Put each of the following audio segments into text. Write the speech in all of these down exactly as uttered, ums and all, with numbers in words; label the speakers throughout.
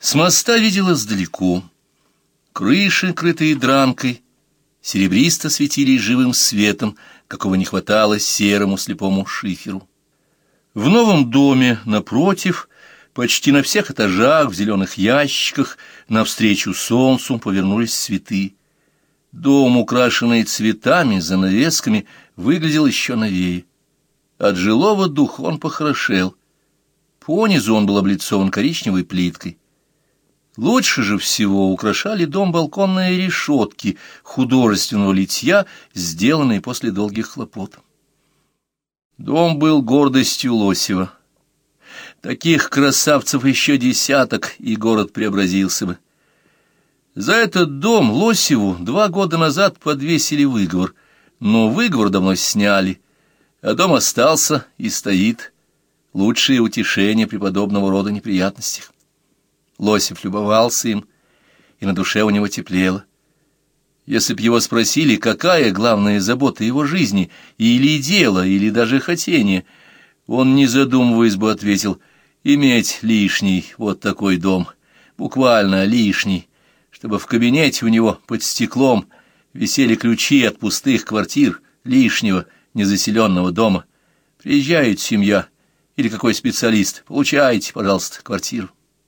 Speaker 1: С моста виделось далеко. Крыши, крытые дранкой, серебристо светились живым светом, какого не хватало серому слепому шиферу. В новом доме, напротив, почти на всех этажах, в зеленых ящиках, навстречу солнцу повернулись цветы. Дом, украшенный цветами, занавесками, выглядел еще новее. От жилого духа он похорошел. Понизу он был облицован коричневой плиткой. Лучше же всего украшали дом балконные решетки художественного литья, сделанные после долгих хлопот. Дом был гордостью Лосева. Таких красавцев еще десяток, и город преобразился бы. За этот дом Лосеву два года назад подвесили выговор, но выговор давно сняли, а дом остался и стоит. Лучшее утешение при подобного рода неприятностях. Лосев любовался им, и на душе у него теплело. Если б его спросили, какая главная забота его жизни, или дело, или даже хотение, он, не задумываясь бы, ответил: иметь лишний вот такой дом, буквально лишний, чтобы в кабинете у него под стеклом висели ключи от пустых квартир лишнего незаселенного дома. Приезжает семья или какой специалист, получайте, пожалуйста, квартиру.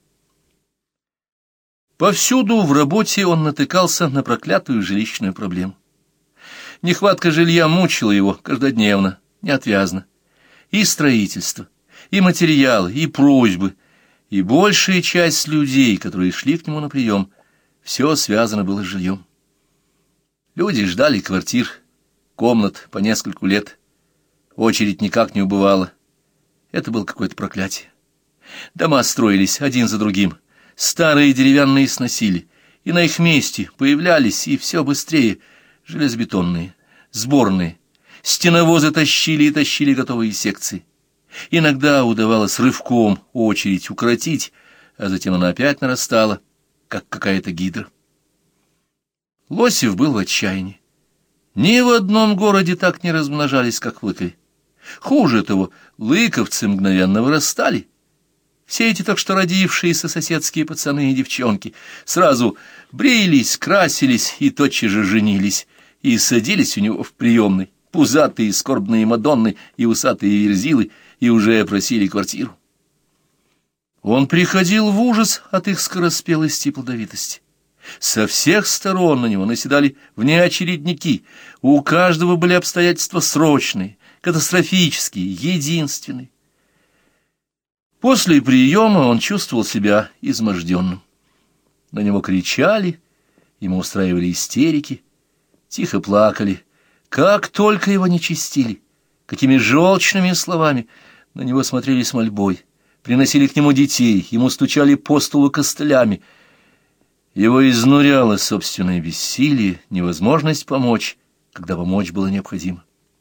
Speaker 1: Повсюду в работе он натыкался на проклятую жилищную проблему. Нехватка жилья мучила его каждодневно, неотвязно. И строительство, и материалы, и просьбы, и большая часть людей, которые шли к нему на прием, все связано было с жильем. Люди ждали квартир, комнат по нескольку лет. Очередь никак не убывала. Это было какое-то проклятие. Дома строились один за другим. Старые деревянные сносили, и на их месте появлялись, и все быстрее, железобетонные, сборные. Стеновозы тащили и тащили готовые секции. Иногда удавалось рывком очередь укоротить, а затем она опять нарастала, как какая-то гидра. Лосев был в отчаянии. Ни в одном городе так не размножались, как в Лыкове. Хуже того, лыковцы мгновенно вырастали. Все эти так что родившиеся соседские пацаны и девчонки сразу брились, красились и тотчас же женились, и садились у него в приемной, пузатые скорбные мадонны и усатые верзилы, и уже просили квартиру. Он приходил в ужас от их скороспелости и плодовитости. Со всех сторон на него наседали внеочередники, у каждого были обстоятельства срочные, катастрофические, единственные. После приема он чувствовал себя изможденным. На него кричали, ему устраивали истерики, тихо плакали. Как только его не честили, какими желчными словами на него смотрели с мольбой, приносили к нему детей, ему стучали по столу костылями. Его изнуряло собственное бессилие, невозможность помочь, когда помочь было необходимо.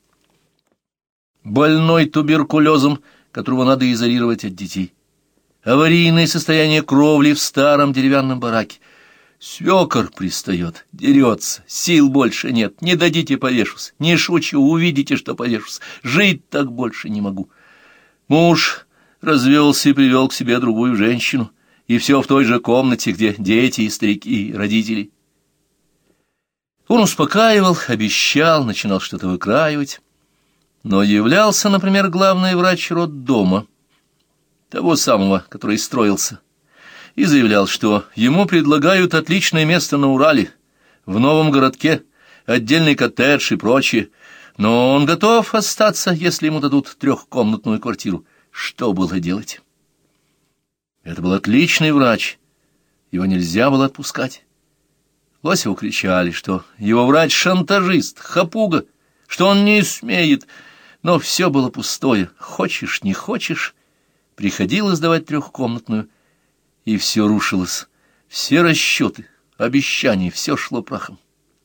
Speaker 1: Больной туберкулезом, которого надо изолировать от детей. Аварийное состояние кровли в старом деревянном бараке. Свекор пристает, дерется, сил больше нет, не дадите повешусь, не шучу, увидите, что повешусь, жить так больше не могу. Муж развелся и привел к себе другую женщину, и все в той же комнате, где дети и старики, и родители. Он успокаивал, обещал, начинал что-то выкраивать. Но являлся, например, главный врач роддома, того самого, который строился, и заявлял, что ему предлагают отличное место на Урале, в новом городке, отдельный коттедж и прочее, но он готов остаться, если ему дадут трехкомнатную квартиру. Что было делать? Это был отличный врач, его нельзя было отпускать. Лосеву кричали, что его врач шантажист, хапуга, что он не смеет. Но все было пустое. Хочешь, не хочешь, приходилось давать трехкомнатную, и все рушилось. Все расчеты, обещания, все шло прахом.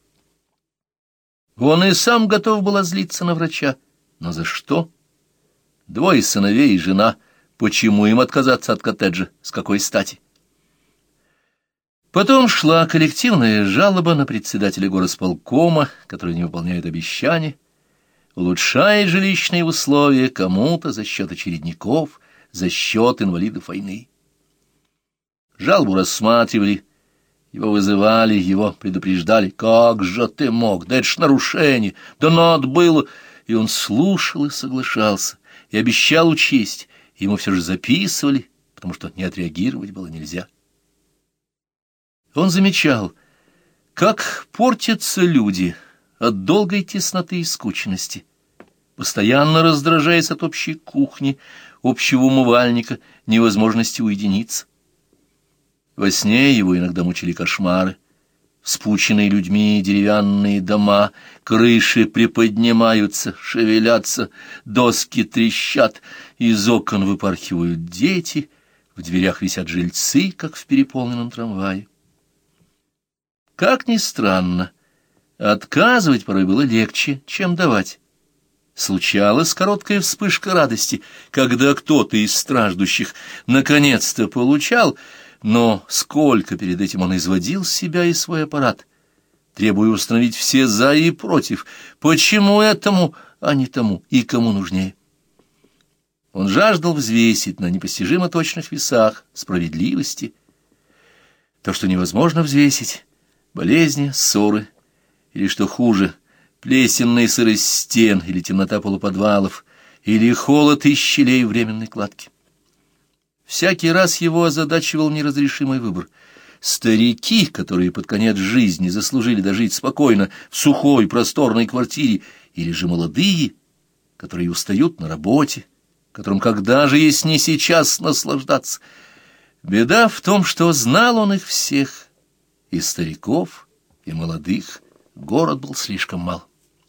Speaker 1: Он и сам готов был злиться на врача. Но за что? Двое сыновей и жена. Почему им отказаться от коттеджа? С какой стати? Потом шла коллективная жалоба на председателя горосполкома, который не выполняет обещания, улучшает жилищные условия кому-то за счет очередников, за счет инвалидов войны. Жалобу рассматривали, его вызывали, его предупреждали. «Как же ты мог? Да это ж нарушение! Да надо было!» И он слушал и соглашался, и обещал учесть. Ему все же записывали, потому что не отреагировать было нельзя. Он замечал, как портятся люди от долгой тесноты и скучности, постоянно раздражаясь от общей кухни, общего умывальника, невозможности уединиться. Во сне его иногда мучили кошмары. Вспученные людьми деревянные дома, крыши приподнимаются, шевелятся, доски трещат, из окон выпархивают дети, в дверях висят жильцы, как в переполненном трамвае. Как ни странно, отказывать порой было легче, чем давать. Случалась короткая вспышка радости, когда кто-то из страждущих наконец-то получал, но сколько перед этим он изводил себя и свой аппарат, требуя установить все «за» и «против», почему этому, а не тому, и кому нужнее. Он жаждал взвесить на непостижимо точных весах справедливости то, что невозможно взвесить, болезни, ссоры, или, что хуже, плесенная сырость стен, или темнота полуподвалов, или холод из щелей временной кладки. Всякий раз его озадачивал неразрешимый выбор. Старики, которые под конец жизни заслужили дожить спокойно в сухой просторной квартире, или же молодые, которые устают на работе, которым когда же есть не сейчас наслаждаться. Беда в том, что знал он их всех, и стариков, и молодых. Город был слишком мал.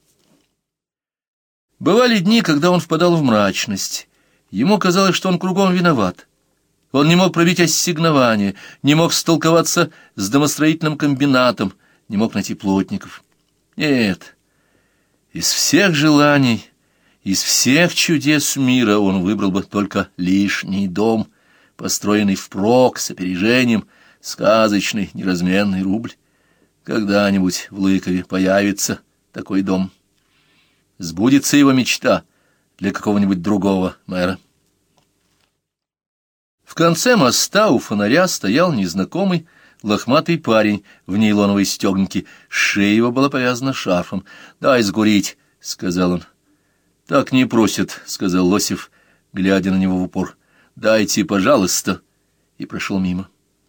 Speaker 1: Бывали дни, когда он впадал в мрачность. Ему казалось, что он кругом виноват. Он не мог пробить ассигнование, не мог столковаться с домостроительным комбинатом, не мог найти плотников. Нет, из всех желаний, из всех чудес мира он выбрал бы только лишний дом, построенный впрок с опережением, сказочный неразменный рубль. Когда-нибудь в Лыкове появится такой дом. Сбудется его мечта для какого-нибудь другого мэра. В конце моста у фонаря стоял незнакомый лохматый парень в нейлоновой стегнике. Шея его была повязана шарфом. «Дай сгурить», — сказал он. «Так не просят», — сказал Лосев, глядя на него в упор. «Дайте, пожалуйста», и прошел мимо.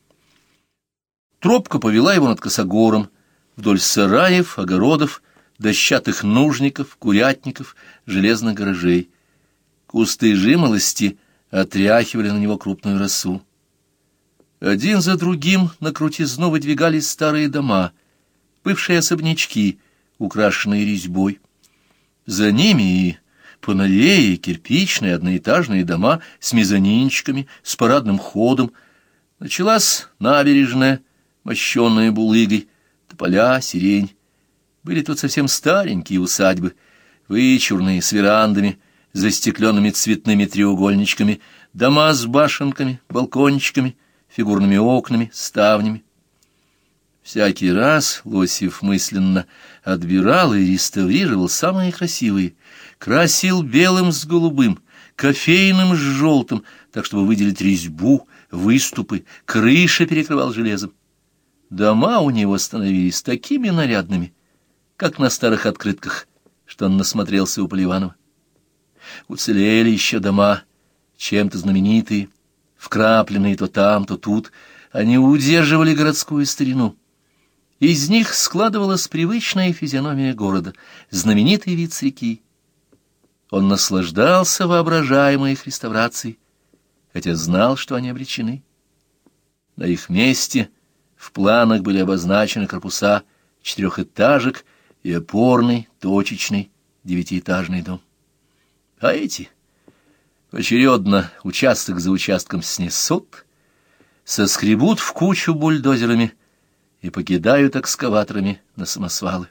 Speaker 1: Тропка повела его над косогором, вдоль сараев, огородов, дощатых нужников, курятников, железных гаражей. Кусты жимолости отряхивали на него крупную росу. Один за другим на крутизну выдвигались старые дома, бывшие особнячки, украшенные резьбой. За ними и поновее кирпичные одноэтажные дома с мезонинчиками, с парадным ходом. Началась набережная, мощенная булыгой, тополя, сирень. Были тут совсем старенькие усадьбы, вычурные, с верандами, застекленными цветными треугольничками, дома с башенками, балкончиками, фигурными окнами, ставнями. Всякий раз Лосев мысленно отбирал и реставрировал самые красивые, красил белым с голубым, кофейным с желтым, так, чтобы выделить резьбу, выступы, крыши перекрывал железом. Дома у него становились такими нарядными, как на старых открытках, что он насмотрелся у Поливанова. Уцелели еще дома, чем-то знаменитые, вкрапленные то там, то тут. Они удерживали городскую старину. Из них складывалась привычная физиономия города, знаменитый вид с реки. Он наслаждался воображаемой их реставрацией, хотя знал, что они обречены. На их месте в планах были обозначены корпуса четырехэтажек и опорный, точечный, девятиэтажный дом. А эти поочередно участок за участком снесут, соскребут в кучу бульдозерами и покидают экскаваторами на самосвалы.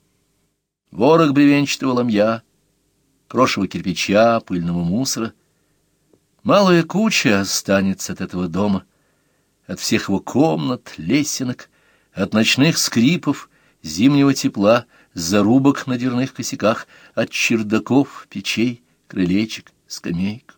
Speaker 1: Ворох бревенчатого ломья, крошево кирпича, пыльного мусора. Малая куча останется от этого дома, от всех его комнат, лесенок, от ночных скрипов, зимнего тепла, зарубок на дверных косяках, от чердаков, печей, крылечек, скамеек.